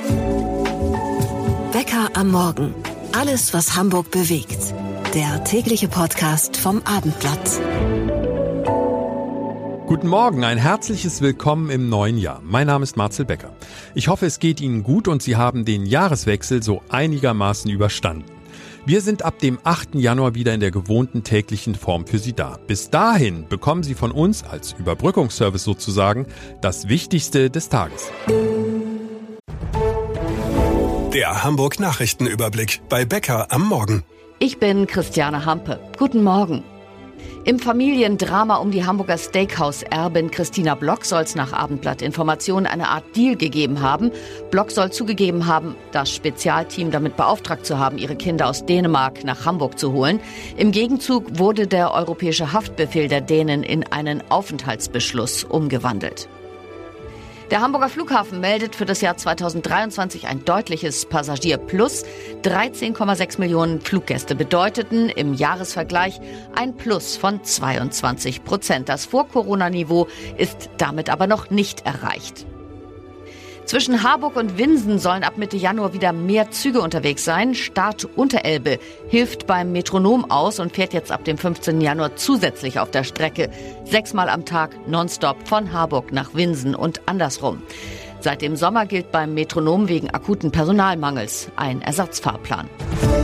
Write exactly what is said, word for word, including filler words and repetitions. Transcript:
Wecker am Morgen. Alles, was Hamburg bewegt. Der tägliche Podcast vom Abendblatt. Guten Morgen, ein herzliches Willkommen im neuen Jahr. Mein Name ist Marcel Becker. Ich hoffe, es geht Ihnen gut und Sie haben den Jahreswechsel so einigermaßen überstanden. Wir sind ab dem achten Januar wieder in der gewohnten täglichen Form für Sie da. Bis dahin bekommen Sie von uns als Überbrückungsservice sozusagen das Wichtigste des Tages. Der Hamburg-Nachrichtenüberblick bei Becker am Morgen. Ich bin Christiane Hampe. Guten Morgen. Im Familiendrama um die Hamburger Steakhouse-Erbin Christina Block soll es nach Abendblatt-Informationen eine Art Deal gegeben haben. Block soll zugegeben haben, das Spezialteam damit beauftragt zu haben, ihre Kinder aus Dänemark nach Hamburg zu holen. Im Gegenzug wurde der europäische Haftbefehl der Dänen in einen Aufenthaltsbeschluss umgewandelt. Der Hamburger Flughafen meldet für das Jahr zweitausenddreiundzwanzig ein deutliches Passagierplus. dreizehn Komma sechs Millionen Fluggäste bedeuteten im Jahresvergleich ein Plus von zweiundzwanzig Prozent. Das Vor-Corona-Niveau ist damit aber noch nicht erreicht. Zwischen Harburg und Winsen sollen ab Mitte Januar wieder mehr Züge unterwegs sein. Start Unterelbe hilft beim Metronom aus und fährt jetzt ab dem fünfzehnten Januar zusätzlich auf der Strecke. Sechsmal am Tag nonstop von Harburg nach Winsen und andersrum. Seit dem Sommer gilt beim Metronom wegen akuten Personalmangels ein Ersatzfahrplan.